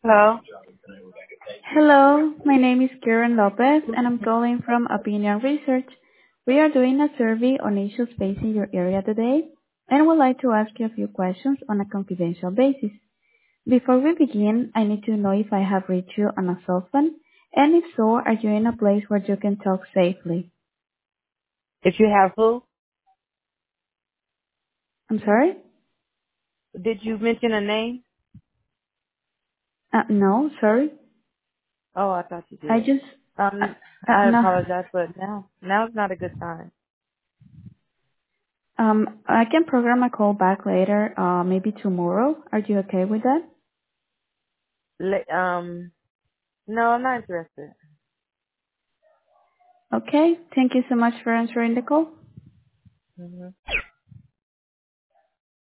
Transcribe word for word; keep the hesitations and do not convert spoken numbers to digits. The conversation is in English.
Hello? Hello, my name is Karen Lopez, and I'm calling from Opinion Research. We are doing a survey on issues facing your area today, and would like to ask you a few questions on a confidential basis. Before we begin, I need to know if I have reached you on a cell phone, and if so, are you in a place where you can talk safely? If you have who? I'm sorry? Did you mention a name? Uh, no, sorry. Oh, I thought you I did. just, uh, Um, uh, I no. apologize, but now, now's not a good time. Um, I can program a call back later, uh, maybe tomorrow. Are you okay with that? Le- um, no, I'm not interested. Okay, thank you so much for answering the call. hmm